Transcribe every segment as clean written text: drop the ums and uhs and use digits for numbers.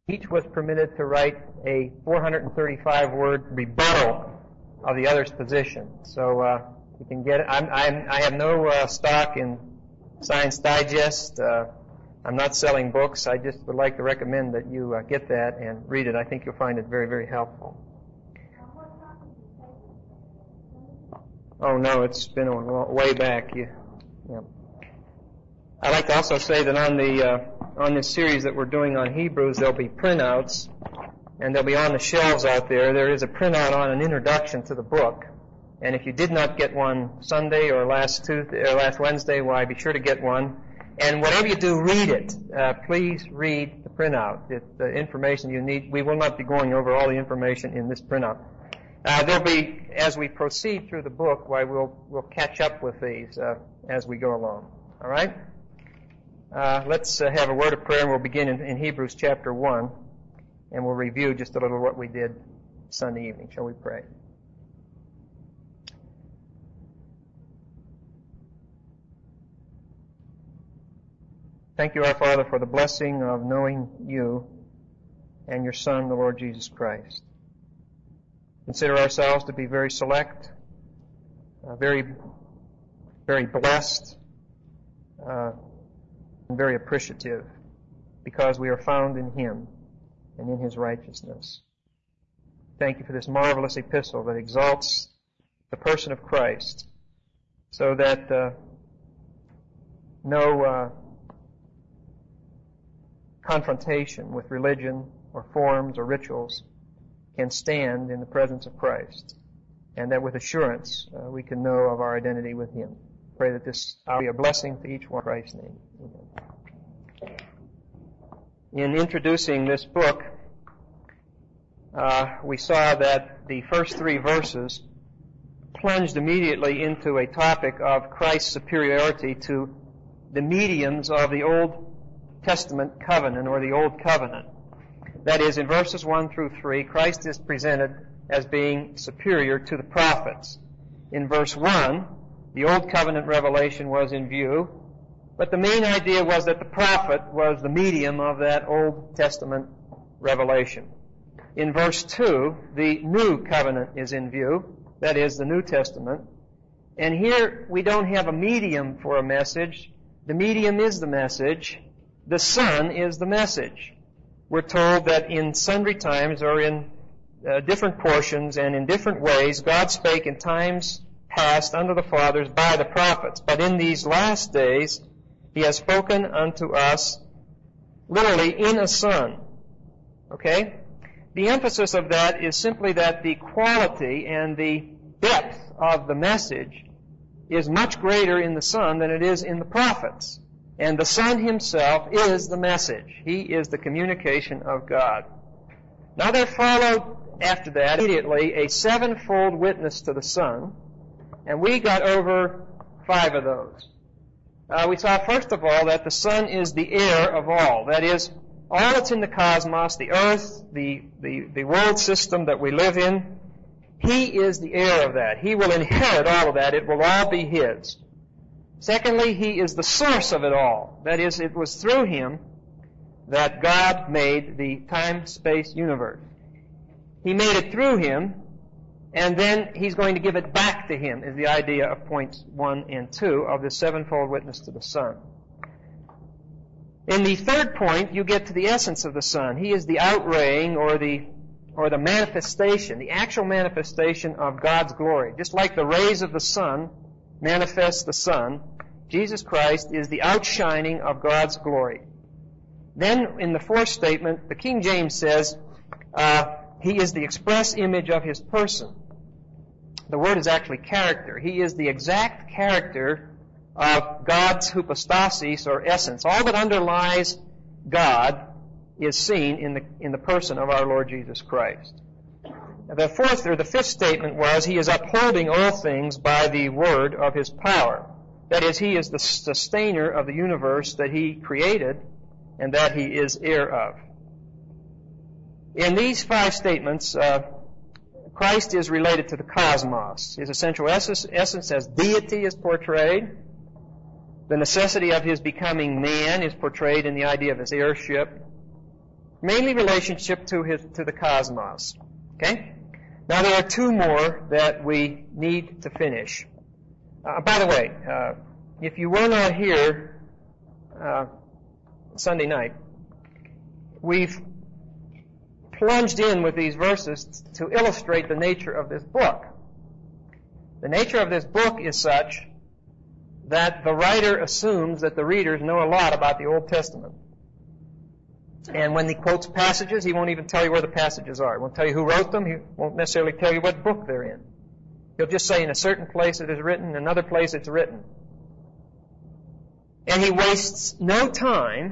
Each was permitted to write a 435-word rebuttal of the other's position. So you can get it. I have no stock in Science Digest. I'm not selling books. I just would like to recommend that you get that and read it. I think you'll find it very, very helpful. Oh no, it's been way back. Yeah. I'd like to also say that on this series that we're doing on Hebrews, there'll be printouts, and they'll be on the shelves out there. There is a printout on an introduction to the book, and if you did not get one Sunday or last Wednesday, why be sure to get one. And whatever you do, read it. Please read the printout. The information you need. We will not be going over all the information in this printout. There'll be, as we proceed through the book, we'll catch up with these as we go along. All right? Let's have a word of prayer, and we'll begin in Hebrews chapter 1, and we'll review just a little what we did Sunday evening. Shall we pray? Thank you, our Father, for the blessing of knowing you and your Son, the Lord Jesus Christ. Consider ourselves to be very select, very, very blessed, and very appreciative, because we are found in Him and in His righteousness. Thank you for this marvelous epistle that exalts the person of Christ, so that no confrontation with religion or forms or rituals can stand in the presence of Christ, and that with assurance we can know of our identity with Him. Pray that this will be a blessing to each one in Christ's name. Amen. In introducing this book, we saw that the first 3 verses plunged immediately into a topic of Christ's superiority to the mediums of the Old Testament covenant, or the Old Covenant. That is, in verses 1 through 3, Christ is presented as being superior to the prophets. In verse 1, the Old Covenant revelation was in view, but the main idea was that the prophet was the medium of that Old Testament revelation. In verse 2, the New Covenant is in view, that is, the New Testament. And here we don't have a medium for a message. The medium is the message. The Son is the message. We're told that in sundry times, or in different portions and in different ways, God spake in times past unto the fathers by the prophets. But in these last days, He has spoken unto us, literally, in a Son. Okay? The emphasis of that is simply that the quality and the depth of the message is much greater in the Son than it is in the prophets. And the Son Himself is the message. He is the communication of God. Now there followed after that immediately a 7-fold witness to the Son, and we got over 5 of those. We saw first of all that the Son is the heir of all. That is, all that's in the cosmos, the earth, the world system that we live in, He is the heir of that. He will inherit all of that. It will all be His. Secondly, He is the source of it all. That is, it was through Him that God made the time-space universe. He made it through Him, and then He's going to give it back to Him, is the idea of points 1 and 2 of the 7-fold witness to the Son. In the third point, you get to the essence of the Son. He is the outraying or the manifestation, the actual manifestation of God's glory. Just like the rays of the sun manifest the sun, Jesus Christ is the outshining of God's glory. Then, in the fourth statement, the King James says, He is the express image of His person. The word is actually character. He is the exact character of God's hypostasis, or essence. All that underlies God is seen in the person of our Lord Jesus Christ. The fifth statement was, He is upholding all things by the word of His power. That is, He is the sustainer of the universe that He created and that He is heir of. In these 5 statements, Christ is related to the cosmos. His essential essence as deity is portrayed. The necessity of His becoming man is portrayed in the idea of His heirship. mainly relationship to the cosmos. Okay? Now there are two more that we need to finish. By the way, if you were not here Sunday night, we've plunged in with these verses to illustrate the nature of this book. The nature of this book is such that the writer assumes that the readers know a lot about the Old Testament. And when he quotes passages, he won't even tell you where the passages are. He won't tell you who wrote them. He won't necessarily tell you what book they're in. He'll just say in a certain place it is written, in another place it's written. And he wastes no time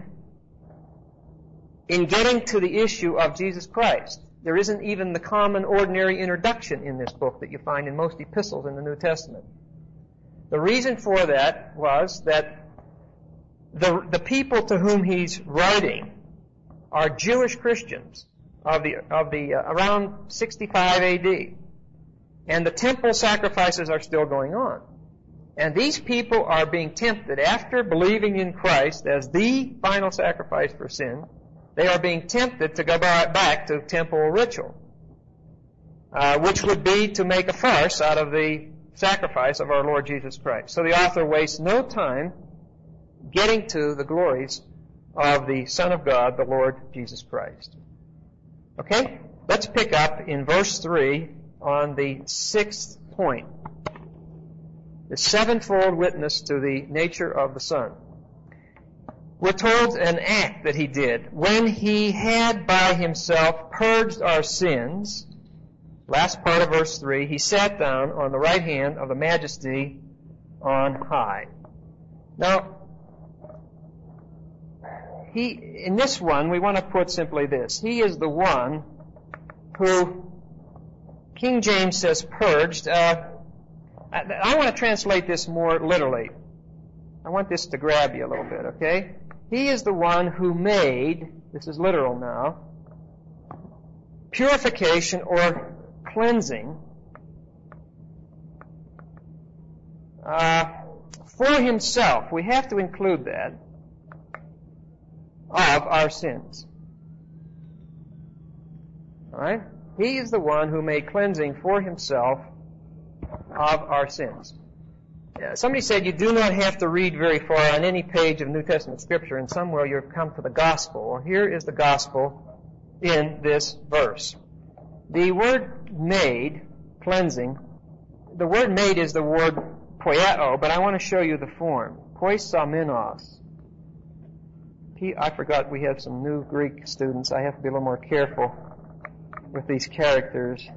in getting to the issue of Jesus Christ. There isn't even the common, ordinary introduction in this book that you find in most epistles in the New Testament. The reason for that was that the people to whom he's writing are Jewish Christians of the around 65 A.D. And the temple sacrifices are still going on. And these people are being tempted, after believing in Christ as the final sacrifice for sin, they are being tempted to go back to temple ritual, which would be to make a farce out of the sacrifice of our Lord Jesus Christ. So the author wastes no time getting to the glories of the Son of God, the Lord Jesus Christ. Okay? Let's pick up in verse 3 on the 6th point. The sevenfold witness to the nature of the Son. We're told an act that he did. When he had by himself purged our sins, last part of verse 3, he sat down on the right hand of the Majesty on high. Now, in this one, we want to put simply this. He is the one who, King James says purged. I want to translate this more literally. I want this to grab you a little bit, okay? He is the one who made, this is literal now, purification or cleansing for himself. We have to include that. Of our sins. Alright? He is the one who made cleansing for himself of our sins. Somebody said you do not have to read very far on any page of New Testament Scripture, and somewhere you've come to the gospel. Well, here is the gospel in this verse. The word made, cleansing, the word made is the word poieo, but I want to show you the form. Poisomenos. I forgot we have some new Greek students. I have to be a little more careful with these characters.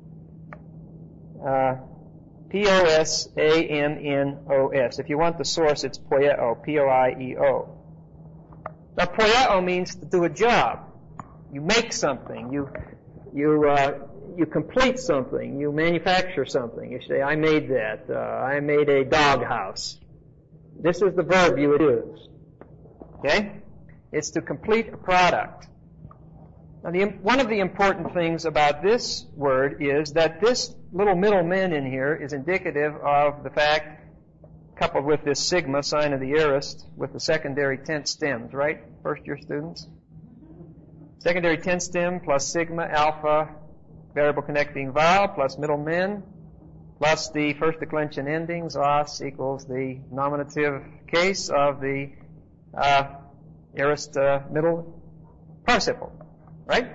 P-O-S-A-M-N-O-S. If you want the source, it's poieo, P-O-I-E-O. Now, poieo means to do a job. You make something. You complete something. You manufacture something. You say, I made that. I made a doghouse. This is the verb you would use. Okay? It's to complete a product. Now, one of the important things about this word is that this little middleman in here is indicative of the fact, coupled with this sigma, sign of the aorist, with the secondary tense stems, right? First-year students? Secondary tense stem plus sigma, alpha, variable connecting vowel, plus middlemen, plus the first declension endings, os equals the nominative case of the aorist middle participle. Right?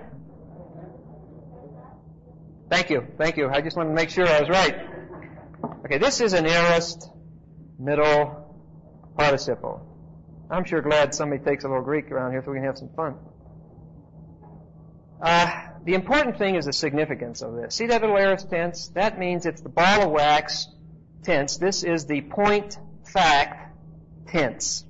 Thank you. I just wanted to make sure I was right. Okay, this is an aorist middle participle. I'm sure glad somebody takes a little Greek around here so we can have some fun. The important thing is the significance of this. See that little aorist tense? That means it's the ball of wax tense. This is the point fact tense.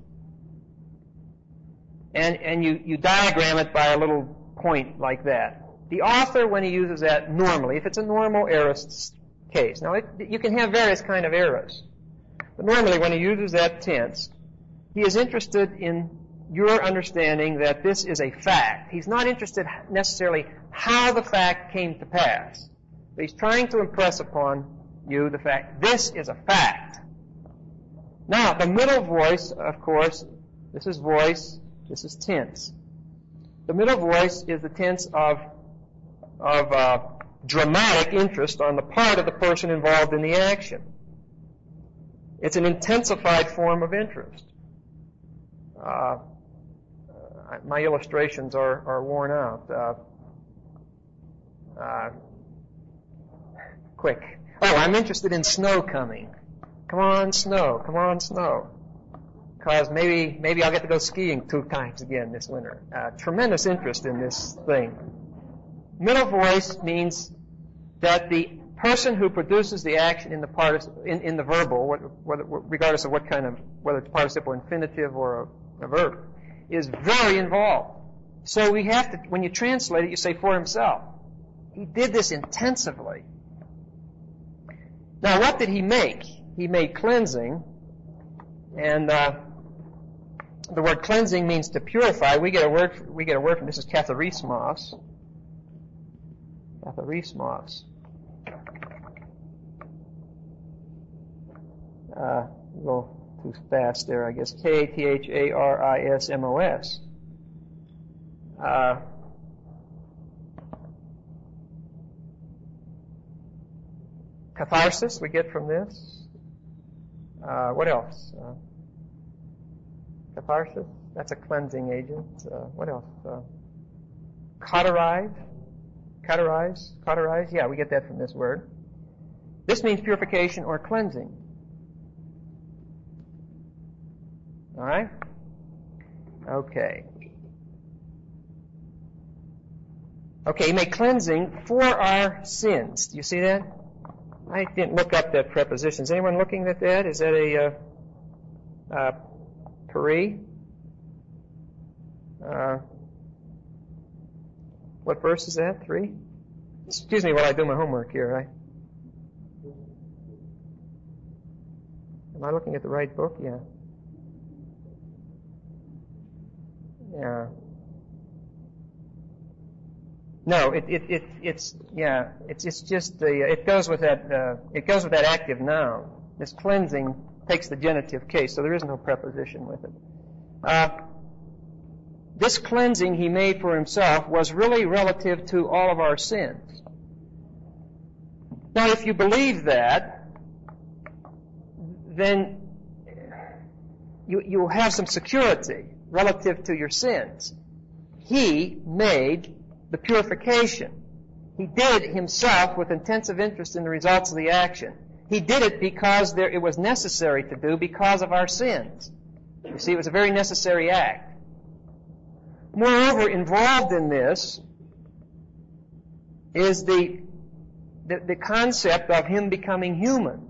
And you diagram it by a little point like that. The author, when he uses that normally, if it's a normal aorist case, now you can have various kind of aorists, but normally when he uses that tense, he is interested in your understanding that this is a fact. He's not interested necessarily how the fact came to pass, but he's trying to impress upon you the fact this is a fact. Now, the middle voice, of course, this is voice, this is tense. The middle voice is the tense of dramatic interest on the part of the person involved in the action. It's an intensified form of interest. My illustrations are worn out. Quick. Oh, I'm interested in snow coming. Come on, snow. Come on, snow. Because maybe I'll get to go skiing 2 times again this winter. Tremendous interest in this thing. Middle voice means that the person who produces the action in the verbal, regardless of what kind of, whether it's participle infinitive or a verb, is very involved. So we have to, when you translate it, you say for himself. He did this intensively. Now, what did he make? He made cleansing, and the word cleansing means to purify. We get a word from this is katharismos. Katharismos. Go too fast there, I guess. Katharismos. Catharsis we get from this. What else? Catharsis, that's a cleansing agent. What else? Cauterize, yeah, we get that from this word. This means purification or cleansing. All right? Okay. Okay, he made cleansing for our sins. Do you see that? I didn't look up that preposition. Is anyone looking at that? Is that a peri? What verse is that? 3? Excuse me while I do my homework here. Am I looking at the right book? Yeah. Yeah. No, it's just it goes with that active noun. This cleansing takes the genitive case, so there is no preposition with it. This cleansing he made for himself was really relative to all of our sins. Now, if you believe that, then you have some security relative to your sins. He made the purification. He did it himself with intensive interest in the results of the action. He did it because it was necessary to do because of our sins. You see, it was a very necessary act. Moreover, involved in this is the concept of him becoming human.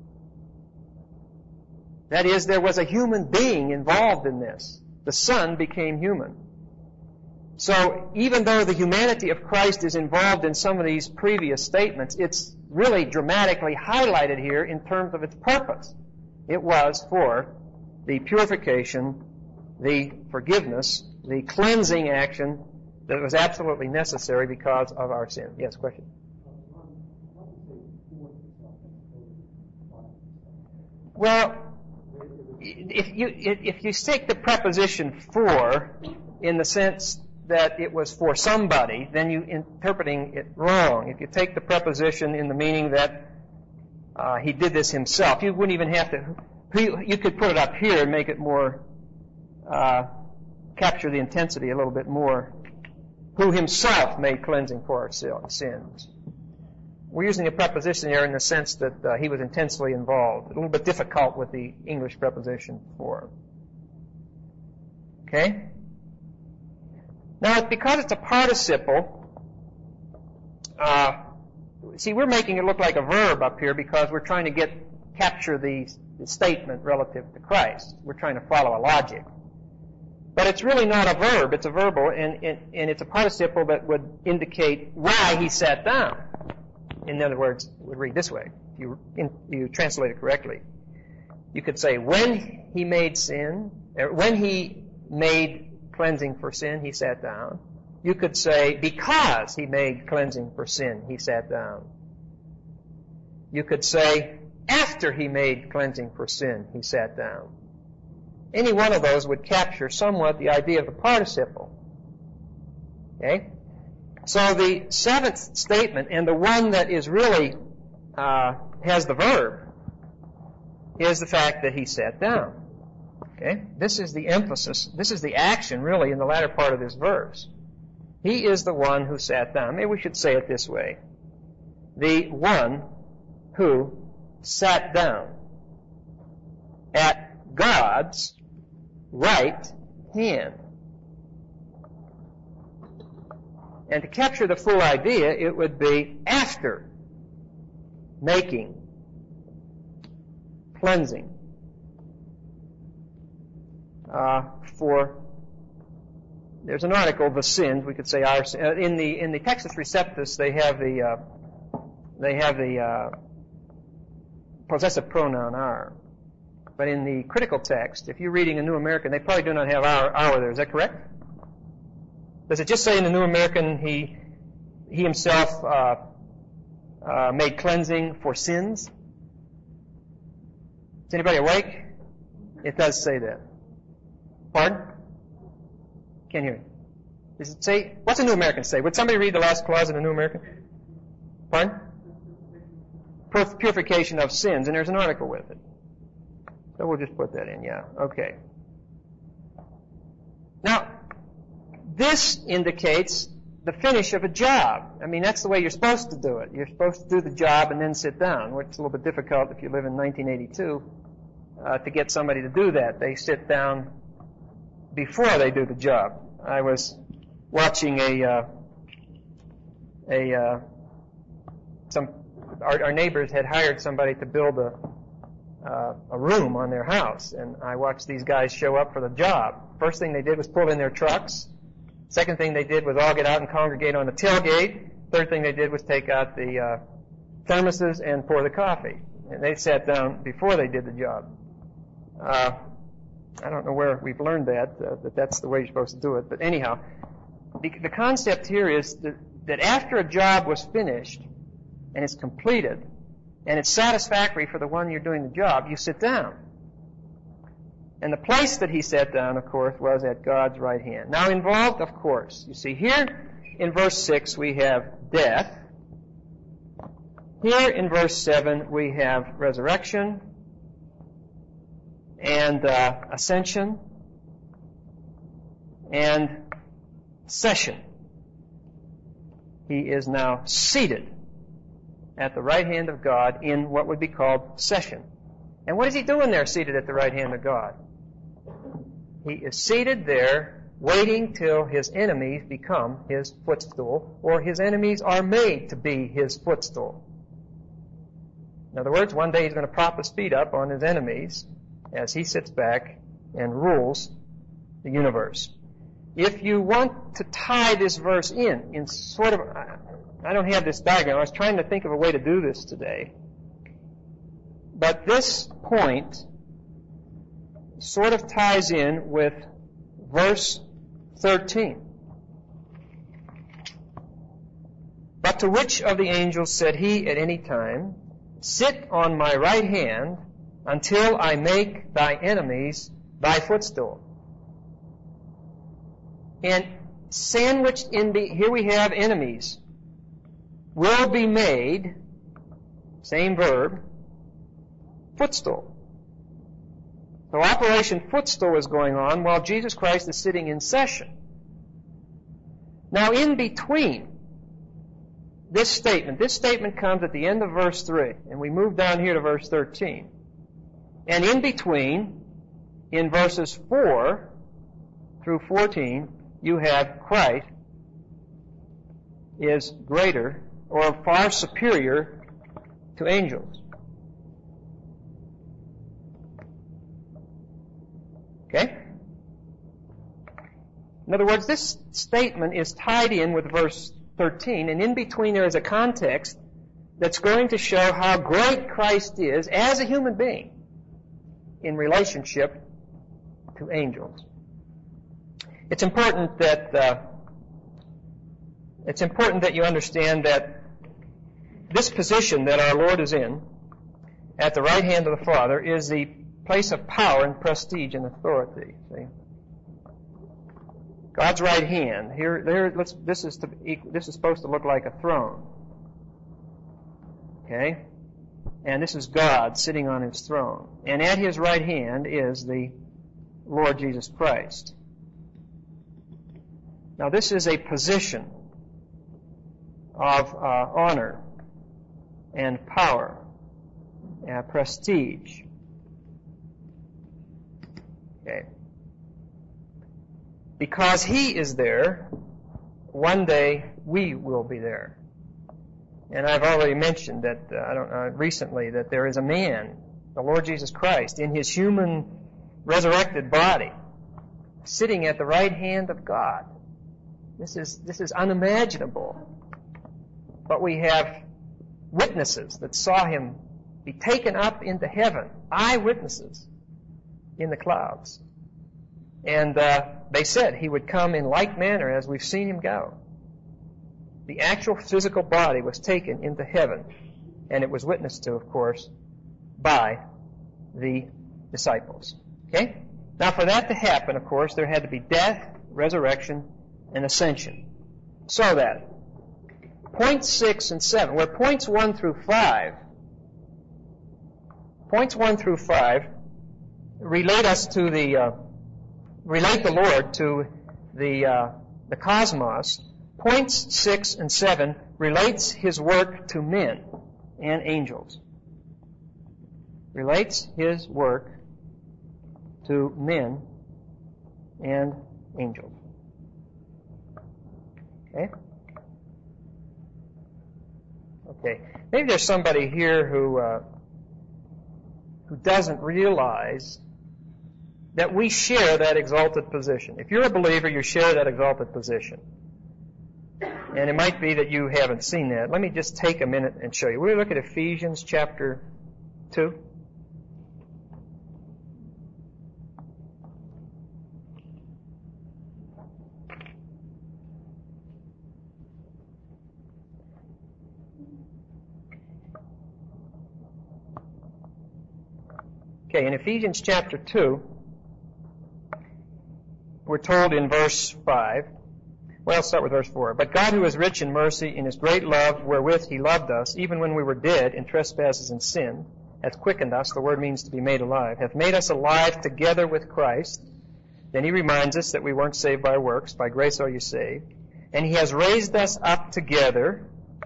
That is, there was a human being involved in this. The Son became human. So even though the humanity of Christ is involved in some of these previous statements, it's really dramatically highlighted here in terms of its purpose. It was for the purification, the forgiveness, the cleansing action that was absolutely necessary because of our sin. Yes, question? Well, if you take the preposition for in the sense that it was for somebody, then you're interpreting it wrong. If you take the preposition in the meaning that he did this himself, you wouldn't even have to. You could put it up here and make it more, capture the intensity a little bit more. Who himself made cleansing for our sins. We're using a preposition here in the sense that he was intensely involved. A little bit difficult with the English preposition for. Okay? Now, because it's a participle, see, we're making it look like a verb up here because we're trying to capture the statement relative to Christ. We're trying to follow a logic. But it's really not a verb, it's a verbal, and it's a participle that would indicate why he sat down. In other words, it would read this way, if you translate it correctly. You could say, when he made cleansing for sin, he sat down. You could say, because he made cleansing for sin, he sat down. You could say, after he made cleansing for sin, he sat down. Any one of those would capture somewhat the idea of the participle. Okay? So the seventh statement, and the one that is really has the verb, is the fact that he sat down. Okay? This is the emphasis. This is the action, really, in the latter part of this verse. He is the one who sat down. Maybe we should say it this way. The one who sat down at God's right hand. And to capture the full idea, it would be after making, cleansing, there's an article, the sins, we could say our in the Textus Receptus they have the possessive pronoun our. But in the critical text, if you're reading a New American, they probably do not have our there. Is that correct? Does it just say in the New American he himself made cleansing for sins? Is anybody awake? It does say that. Pardon? Can't hear you. Does it say, what's a New American say? Would somebody read the last clause in the New American? Pardon? Purification of sins, and there's an article with it. So we'll just put that in, yeah. Okay. Now, this indicates the finish of a job. I mean, that's the way you're supposed to do it. You're supposed to do the job and then sit down, which is a little bit difficult if you live in 1982 to get somebody to do that. They sit down before they do the job. I was watching our neighbors had hired somebody to build a room on their house, and I watched these guys show up for the job. First thing they did was pull in their trucks. Second thing they did was all get out and congregate on the tailgate. Third thing they did was take out the thermoses and pour the coffee. And they sat down before they did the job. I don't know where we've learned that that's the way you're supposed to do it. But anyhow, the concept here is that after a job was finished and it's completed and it's satisfactory for the one you're doing the job, you sit down. And the place that he sat down, of course, was at God's right hand. Now involved, of course, you see here in verse 6 we have death. Here in verse 7 we have resurrection and ascension and session. He is now seated at the right hand of God in what would be called session. And what is he doing there, seated at the right hand of God? He is seated there, waiting till his enemies become his footstool, or his enemies are made to be his footstool. In other words, one day he's going to prop his feet up on his enemies as he sits back and rules the universe. If you want to tie this verse in sort of, I don't have this diagram. I was trying to think of a way to do this today. But this point sort of ties in with verse 13. But to which of the angels said he at any time, sit on my right hand until I make thy enemies thy footstool? And sandwiched in here we have enemies, will be made, same verb, footstool. So Operation Footstool is going on while Jesus Christ is sitting in session. Now in between this statement comes at the end of verse 3, and we move down here to verse 13. And in between, in verses 4 through 14, you have Christ is greater or far superior to angels. Okay? In other words, this statement is tied in with verse 13, and in between there is a context that's going to show how great Christ is as a human being in relationship to angels. It's important that you understand that this position that our Lord is in at the right hand of the Father is the place of power and prestige and authority. See? God's right hand. This is supposed to look like a throne. Okay? And this is God sitting on His throne. And at His right hand is the Lord Jesus Christ. Now this is a position of honor and power and prestige. Okay. Because He is there, one day we will be there. And I've already mentioned that, recently, that there is a man, the Lord Jesus Christ, in His human resurrected body, sitting at the right hand of God. This is unimaginable. But we have witnesses that saw Him be taken up into heaven, eyewitnesses in the clouds. And they said He would come in like manner as we've seen Him go. The actual physical body was taken into heaven, and it was witnessed to, of course, by the disciples. Okay? Now, for that to happen, of course, there had to be death, resurrection, and ascension. So that points 6 and 7, where points 1 through 5 relate the Lord to the cosmos. Points 6 and 7 relates His work to men and angels. Relates His work to men and angels. Okay? Okay. Maybe there's somebody here who doesn't realize that we share that exalted position. If you're a believer, you share that exalted position. And it might be that you haven't seen that. Let me just take a minute and show you. We'll look at Ephesians chapter 2. Okay, in Ephesians chapter 2, we're told in verse 5, well, I'll start with verse 4. But God, who is rich in mercy, in His great love wherewith He loved us, even when we were dead in trespasses and sin, hath quickened us, the word means to be made alive, hath made us alive together with Christ. Then He reminds us that we weren't saved by works, by grace are you saved. And He has raised us up together.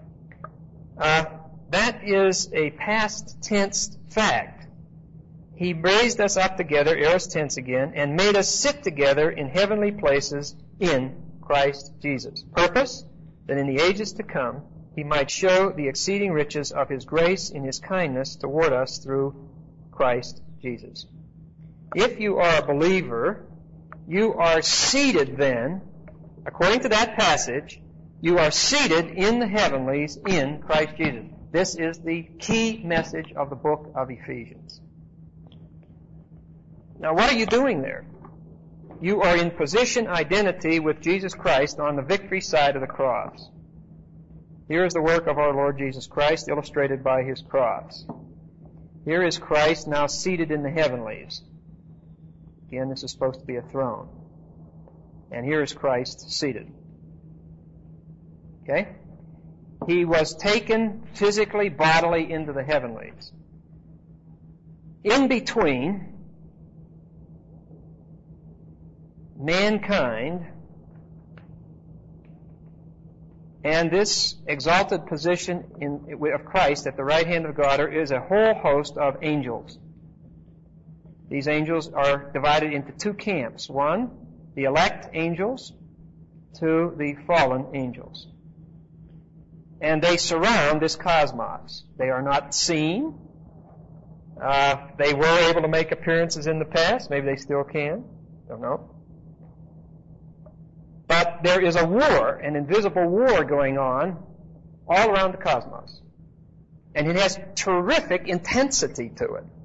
That is a past tense fact. He raised us up together, aorist tense again, and made us sit together in heavenly places in Christ Jesus. Purpose, that in the ages to come He might show the exceeding riches of His grace in His kindness toward us through Christ Jesus. If you are a believer, you are seated then, according to that passage, you are seated in the heavenlies in Christ Jesus. This is the key message of the book of Ephesians. Now, what are you doing there? You are in position identity with Jesus Christ on the victory side of the cross. Here is the work of our Lord Jesus Christ illustrated by His cross. Here is Christ now seated in the heavenlies. Again, this is supposed to be a throne. And here is Christ seated. Okay? He was taken physically, bodily into the heavenlies. In between mankind and this exalted position of Christ at the right hand of God is a whole host of angels. These angels are divided into two camps. One, the elect angels. Two, the fallen angels. And they surround this cosmos. They are not seen. They were able to make appearances in the past. Maybe they still can. Don't know. But there is a war, an invisible war going on all around the cosmos. And it has terrific intensity to it.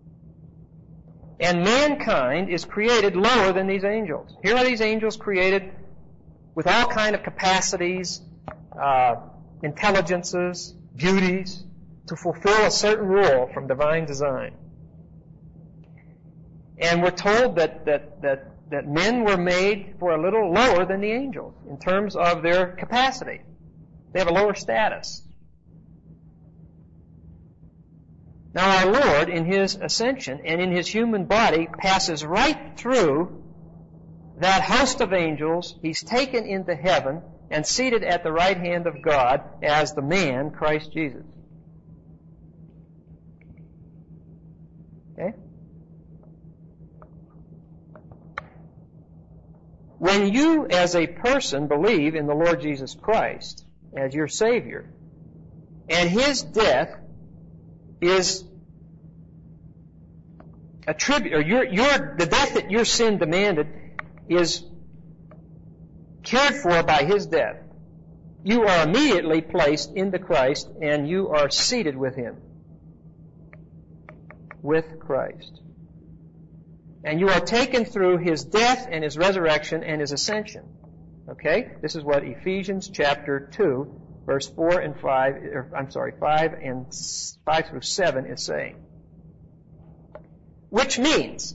And mankind is created lower than these angels. Here are these angels created with all kind of capacities, intelligences, beauties, to fulfill a certain role from divine design. And we're told that that men were made for a little lower than the angels in terms of their capacity. They have a lower status. Now our Lord, in His ascension and in His human body, passes right through that host of angels. He's taken into heaven and seated at the right hand of God as the man, Christ Jesus. Okay? When you, as a person, believe in the Lord Jesus Christ as your Savior, and His death is attributed, or the death that your sin demanded is cared for by His death, you are immediately placed into Christ and you are seated with Him. With Christ. And you are taken through His death and His resurrection and His ascension. Okay? This is what Ephesians chapter 2, verse 4 and 5, 5 through 7 is saying. Which means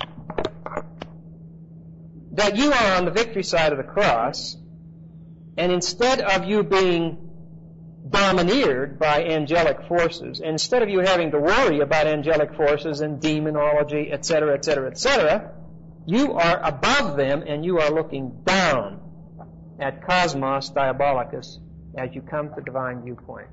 that you are on the victory side of the cross, and instead of you being domineered by angelic forces, and instead of you having to worry about angelic forces and demonology, etc., etc., etc., you are above them and you are looking down at Cosmos Diabolicus as you come to divine viewpoint.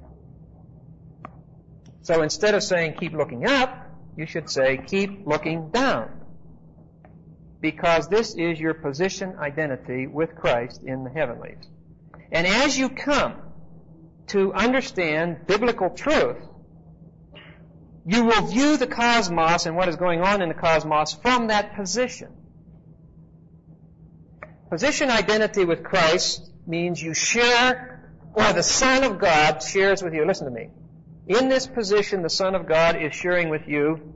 So instead of saying keep looking up, you should say keep looking down. Because this is your position identity with Christ in the heavenlies. And as you come to understand biblical truth, you will view the cosmos and what is going on in the cosmos from that position. Position identity with Christ means you share, or the Son of God shares with you. Listen to me. In this position, the Son of God is sharing with you.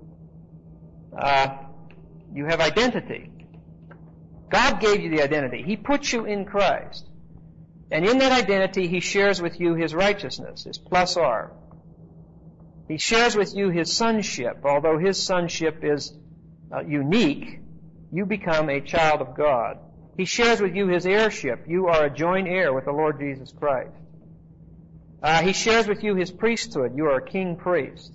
You have identity. God gave you the identity. He put you in Christ. And in that identity, He shares with you His righteousness, His plus R. He shares with you His sonship. Although His sonship is unique, you become a child of God. He shares with you His heirship. You are a joint heir with the Lord Jesus Christ. He shares with you His priesthood. You are a king priest.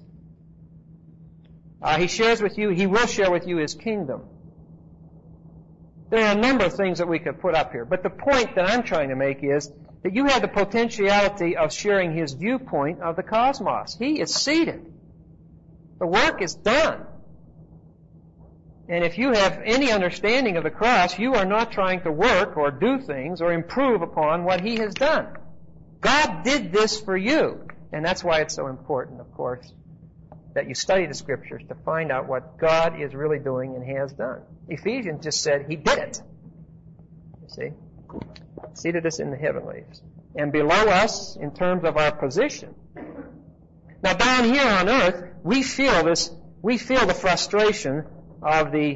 He shares with you, He will share with you His kingdom. There are a number of things that we could put up here, but the point that I'm trying to make is that you have the potentiality of sharing His viewpoint of the cosmos. He is seated. The work is done. And if you have any understanding of the cross, you are not trying to work or do things or improve upon what He has done. God did this for you. And that's why it's so important, of course, that you study the Scriptures to find out what God is really doing and has done. Ephesians just said He did it. You see? Seated us in the heavenlies. And below us, in terms of our position. Now down here on earth, we feel the frustration of the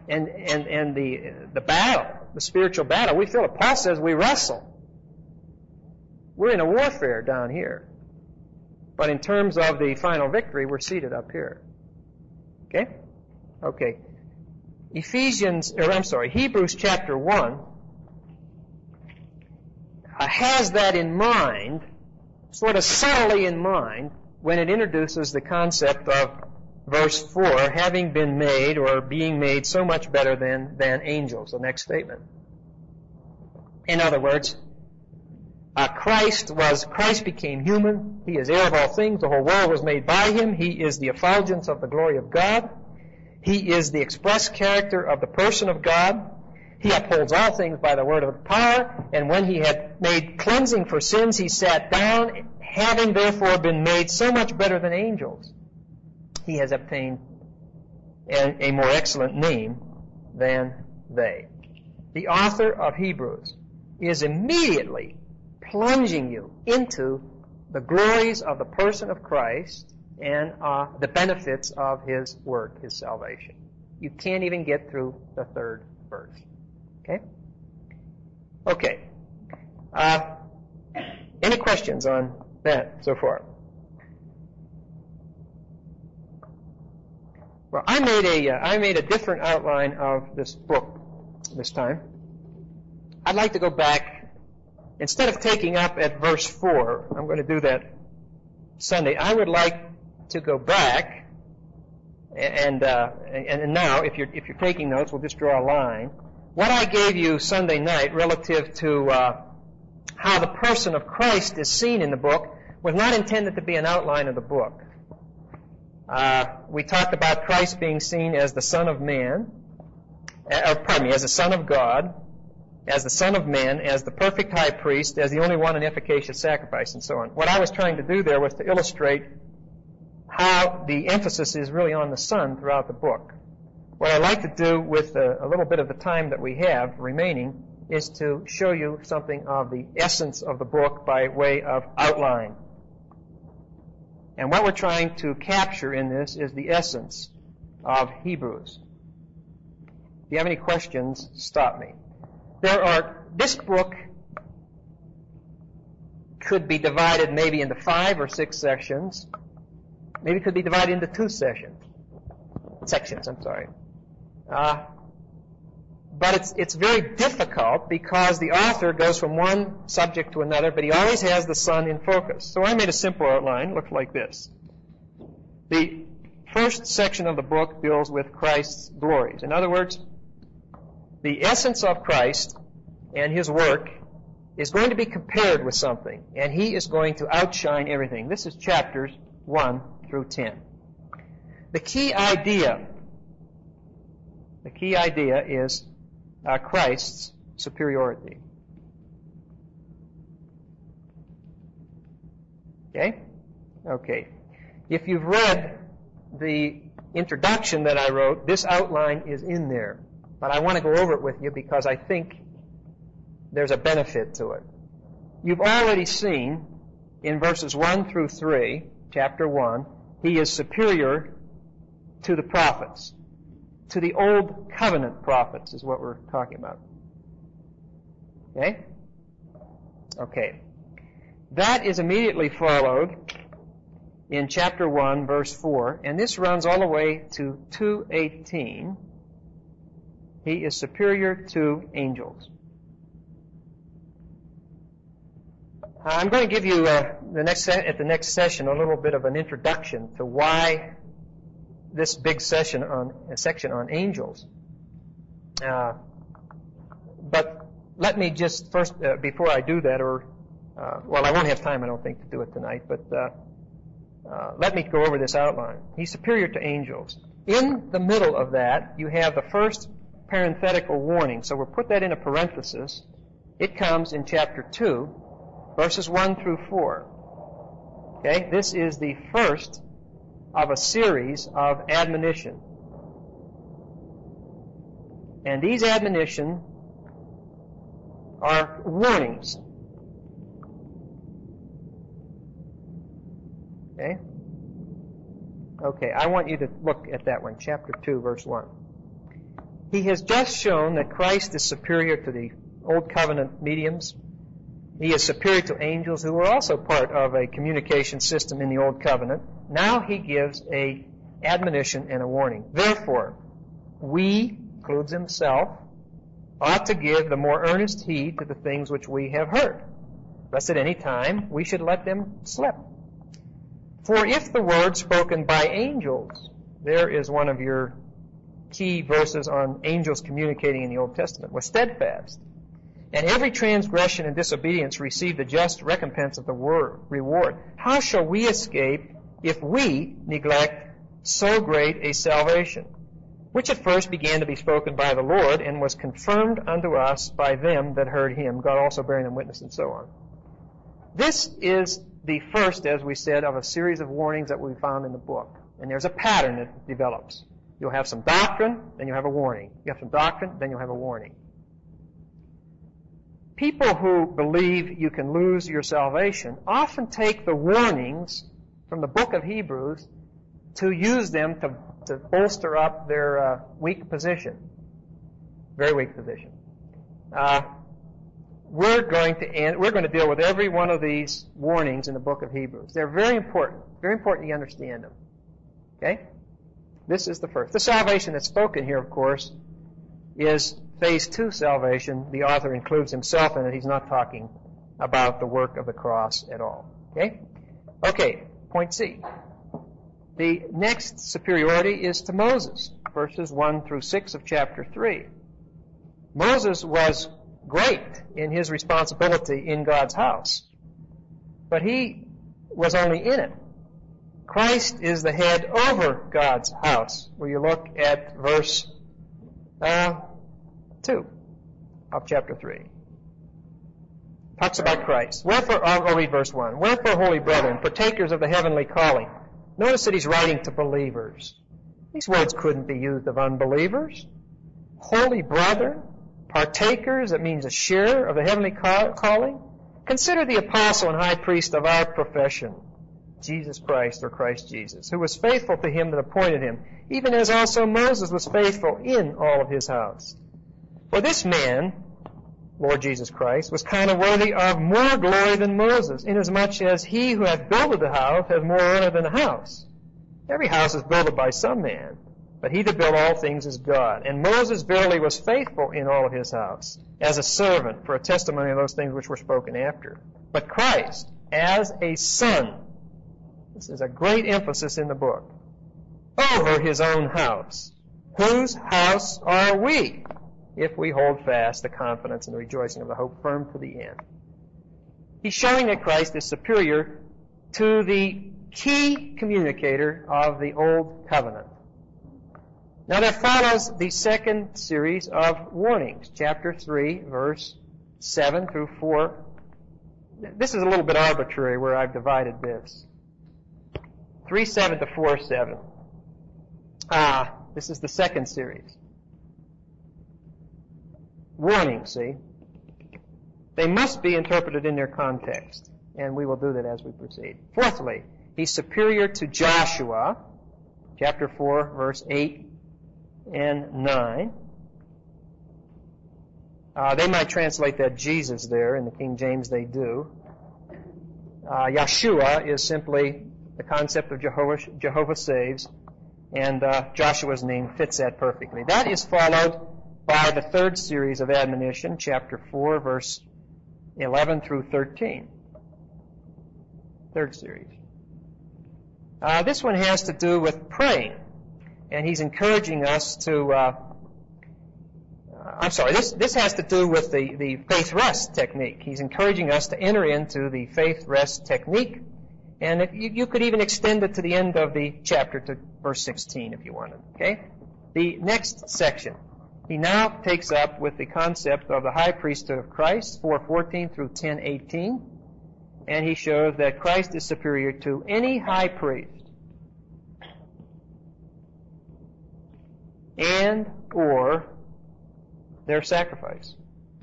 battle, the spiritual battle. We feel it. Paul says we wrestle. We're in a warfare down here. But in terms of the final victory, we're seated up here. Okay? Okay. Hebrews chapter 1 has that in mind, sort of subtly in mind, when it introduces the concept of verse 4, having been made or being made so much better than angels, the next statement. In other words, Christ became human. He is heir of all things. The whole world was made by Him. He is the effulgence of the glory of God. He is the express character of the person of God. He upholds all things by the word of power. And when He had made cleansing for sins, He sat down, having therefore been made so much better than angels. He has obtained a more excellent name than they. The author of Hebrews is immediately plunging you into the glories of the person of Christ and the benefits of His work, His salvation. You can't even get through the third verse. Okay? Okay. Any questions on that so far? Well, I made a different outline of this book this time. I'd like to go back, instead of taking up at verse 4, I'm going to do that Sunday, I would like to go back, and now, if you're taking notes, we'll just draw a line. What I gave you Sunday night relative to how the person of Christ is seen in the book was not intended to be an outline of the book. We talked about Christ being seen as the Son of Man, as the Son of God, as the Son of Man, as the perfect high priest, as the only one and efficacious sacrifice, and so on. What I was trying to do there was to illustrate how the emphasis is really on the Son throughout the book. What I'd like to do with a little bit of the time that we have remaining is to show you something of the essence of the book by way of outline. And what we're trying to capture in this is the essence of Hebrews. If you have any questions, stop me. This book could be divided maybe into 5 or 6 sections. Maybe it could be divided into 2 sections. But it's very difficult because the author goes from one subject to another, but he always has the Son in focus. So I made a simple outline. It looks like this. The first section of the book deals with Christ's glories. In other words, the essence of Christ and His work is going to be compared with something, and He is going to outshine everything. This is chapters 1 through 10. The key idea is Christ's superiority. Okay. If you've read the introduction that I wrote, this outline is in there. But I want to go over it with you because I think there's a benefit to it. You've already seen in verses 1 through 3, chapter 1, He is superior to the prophets. To the Old Covenant prophets is what we're talking about. Okay. That is immediately followed in chapter 1, verse 4, and this runs all the way to 2:18. He is superior to angels. I'm going to give you at the next session a little bit of an introduction to why this big section on angels. But let me just first, before I do that, I won't have time, I don't think, to do it tonight, but let me go over this outline. He's superior to angels. In the middle of that, you have the first parenthetical warning. So we'll put that in a parenthesis. It comes in chapter 2, verses 1 through 4. This is the first of a series of admonition. And these admonition are warnings. Okay, I want you to look at that one, chapter 2, verse 1. He has just shown that Christ is superior to the Old Covenant mediums. He is superior to angels who were also part of a communication system in the Old Covenant. Now he gives a admonition and a warning. Therefore, we, includes himself, ought to give the more earnest heed to the things which we have heard, lest at any time we should let them slip. For if the word spoken by angels, there is one of your key verses on angels communicating in the Old Testament, was steadfast, and every transgression and disobedience received the just recompense of the reward, how shall we escape if we neglect so great a salvation, which at first began to be spoken by the Lord, and was confirmed unto us by them that heard him, God also bearing them witness, and so on. This is the first, as we said, of a series of warnings that we found in the book. And there's a pattern that develops. You'll have some doctrine, then you'll have a warning. You have some doctrine, then you'll have a warning. People who believe you can lose your salvation often take the warnings from the book of Hebrews to use them to bolster up their weak position. Very weak position. We're going to deal with every one of these warnings in the book of Hebrews. They're very important. Very important you understand them. This is the first. The salvation that's spoken here, of course, is phase 2 salvation. The author includes himself in it. He's not talking about the work of the cross at all. Okay? Okay, point C. The next superiority is to Moses, verses 1 through 6 of chapter 3. Moses was great in his responsibility in God's house, but he was only in it. Christ is the head over God's house, where you look at verse 2 of chapter 3. Talks about Christ. Wherefore, I'll read verse 1. Wherefore, holy brethren, partakers of the heavenly calling. Notice that he's writing to believers. These words couldn't be used of unbelievers. Holy brethren, partakers, that means a share of the heavenly calling. Consider the apostle and high priest of our profession, Jesus Christ, or Christ Jesus, who was faithful to him that appointed him, even as also Moses was faithful in all of his house. For this man, Lord Jesus Christ, was kind of worthy of more glory than Moses, inasmuch as he who hath builded the house has more honor than the house. Every house is builded by some man, but he that built all things is God. And Moses verily was faithful in all of his house, as a servant, for a testimony of those things which were spoken after. But Christ, as a son, this is a great emphasis in the book, over his own house. Whose house are we, if we hold fast the confidence and the rejoicing of the hope firm to the end? He's showing that Christ is superior to the key communicator of the Old Covenant. Now there follows the second series of warnings, chapter 3, verse 7 through 4. This is a little bit arbitrary where I've divided this. 3:7 to 4:7. This is the second series. Warnings, see? They must be interpreted in their context, and we will do that as we proceed. Fourthly, he's superior to Joshua, chapter 4, verse 8 and 9. They might translate that Jesus there. In the King James they do. Yeshua is simply the concept of Jehovah saves, and Joshua's name fits that perfectly. That is followed by the third series of admonition, chapter 4, verse 11 through 13. Third series. This one has to do with praying, and he's encouraging us to... this has to do with the faith rest technique. He's encouraging us to enter into the faith rest technique, and you could even extend it to the end of the chapter to verse 16 if you wanted. Okay? The next section, he now takes up with the concept of the high priesthood of Christ, 4:14 through 10:18, and he shows that Christ is superior to any high priest and or their sacrifice.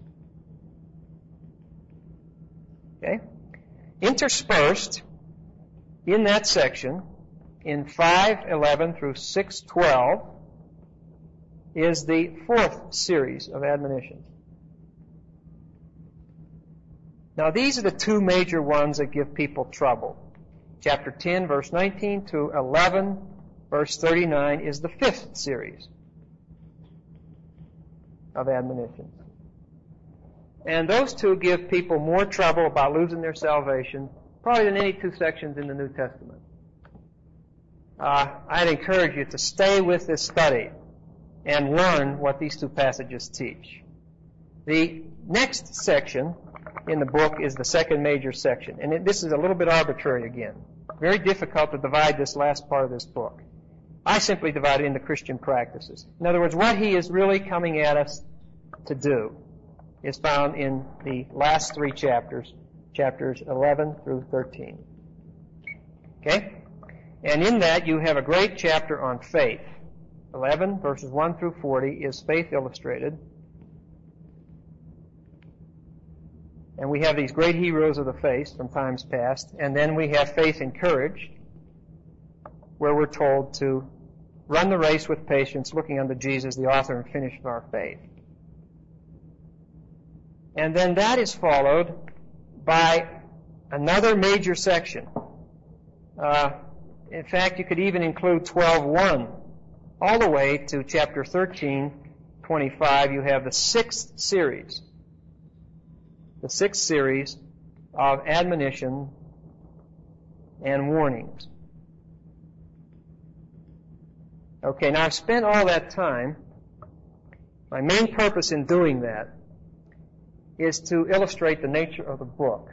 Okay? Interspersed in that section, in 5:11 through 6:12, is the fourth series of admonitions. Now these are the two major ones that give people trouble. Chapter 10, verse 19 to 11, verse 39 is the fifth series of admonitions. And those two give people more trouble about losing their salvation, probably than any two sections in the New Testament. I'd encourage you to stay with this study and learn what these two passages teach. The next section in the book is the second major section. And this is a little bit arbitrary again. Very difficult to divide this last part of this book. I simply divide it into Christian practices. In other words, what he is really coming at us to do is found in the last three chapters, chapters 11 through 13. Okay? And in that you have a great chapter on faith. 11, verses 1 through 40 is faith illustrated. And we have these great heroes of the faith from times past. And then we have faith encouraged, where we're told to run the race with patience, looking unto Jesus, the author and finisher of our faith. And then that is followed by another major section. In fact, you could even include 12:1 all the way to chapter 13, 25, you have the sixth series. The sixth series of admonition and warnings. Okay, now I've spent all that time. My main purpose in doing that is to illustrate the nature of the book.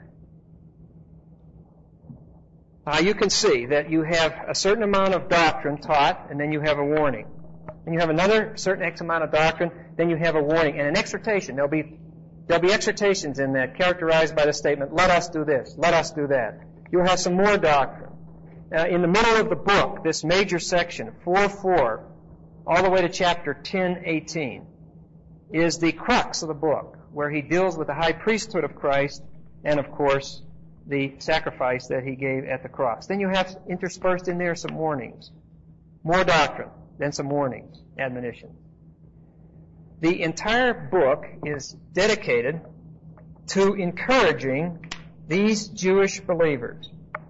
You can see that you have a certain amount of doctrine taught, and then you have a warning. Then you have another certain X amount of doctrine, then you have a warning and an exhortation. There'll be exhortations in that characterized by the statement, let us do this, let us do that. You'll have some more doctrine. In the middle of the book, this major section, 4:4, all the way to chapter 10:18, is the crux of the book, where he deals with the high priesthood of Christ and, of course, the sacrifice that he gave at the cross. Then you have interspersed in there some warnings. More doctrine, then some warnings, admonition. The entire book is dedicated to encouraging these Jewish believers.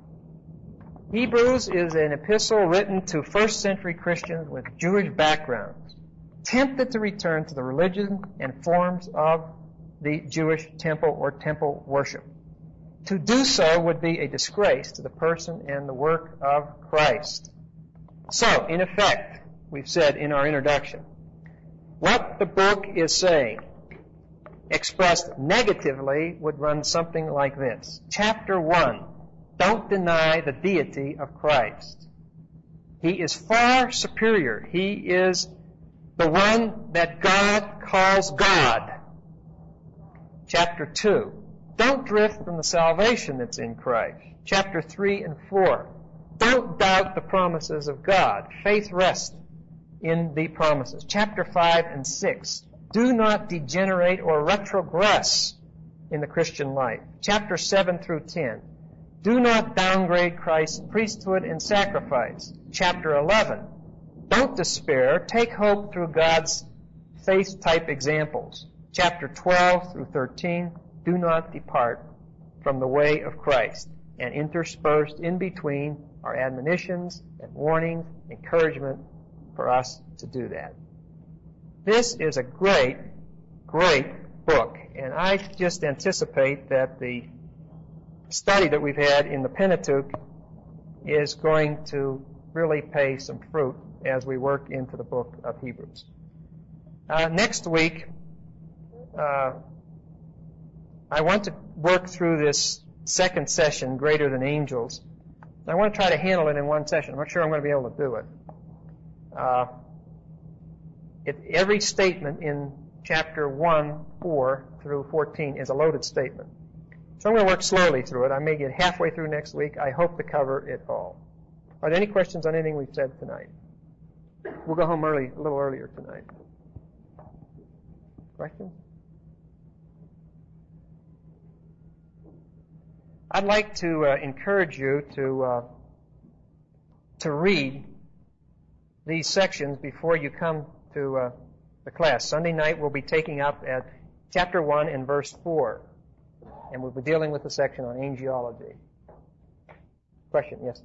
Hebrews is an epistle written to first century Christians with Jewish backgrounds, tempted to return to the religion and forms of the Jewish temple or temple worship. To do so would be a disgrace to the person and the work of Christ. So, in effect, we've said in our introduction, what the book is saying, expressed negatively, would run something like this. Chapter 1, don't deny the deity of Christ. He is far superior. He is the one that God calls God. Chapter 2, don't drift from the salvation that's in Christ. Chapter 3 and 4, don't doubt the promises of God. Faith rests in the promises. Chapter 5 and 6, do not degenerate or retrogress in the Christian life. Chapter 7 through 10, do not downgrade Christ's priesthood and sacrifice. Chapter 11, don't despair. Take hope through God's faith-type examples. Chapter 12 through 13, do not depart from the way of Christ. And interspersed in between are admonitions and warnings, encouragement for us to do that. This is a great, great book. And I just anticipate that the study that we've had in the Pentateuch is going to really pay some fruit as we work into the book of Hebrews. Next week, I want to work through this second session, Greater Than Angels. I want to try to handle it in one session. I'm not sure I'm going to be able to do it. Every statement in chapter 1, 4 through 14 is a loaded statement. So I'm going to work slowly through it. I may get halfway through next week. I hope to cover it all. Are there any questions on anything we've said tonight? We'll go home early, a little earlier tonight. Questions? I'd like to encourage you to read these sections before you come to the class. Sunday night we'll be taking up at chapter 1 and verse 4, and we'll be dealing with the section on angelology. Question? Yes?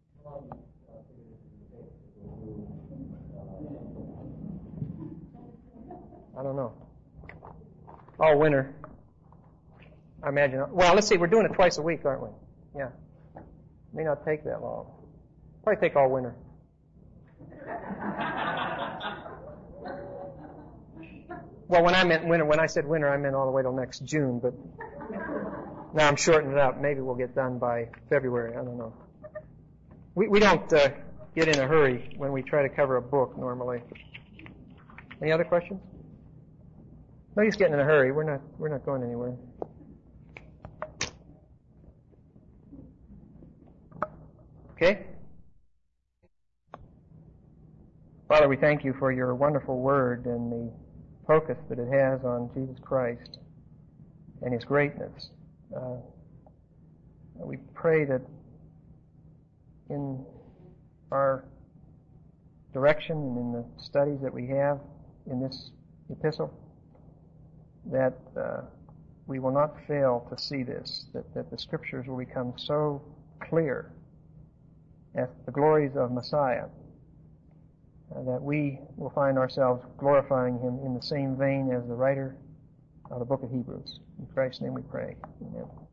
I don't know. All winter. I imagine. Well, let's see. We're doing it twice a week, aren't we? Yeah. May not take that long. Probably take all winter. Well, when I said winter, I meant all the way till next June, but now I'm shortening it up. Maybe we'll get done by February. I don't know. We don't get in a hurry when we try to cover a book normally. Any other questions? No use getting in a hurry. We're not going anywhere. Okay? Father, we thank you for your wonderful word and the focus that it has on Jesus Christ and his greatness. We pray that in our direction and in the studies that we have in this epistle, that we will not fail to see this, that the Scriptures will become so clear as the glories of Messiah, that we will find ourselves glorifying Him in the same vein as the writer of the book of Hebrews. In Christ's name we pray. Amen.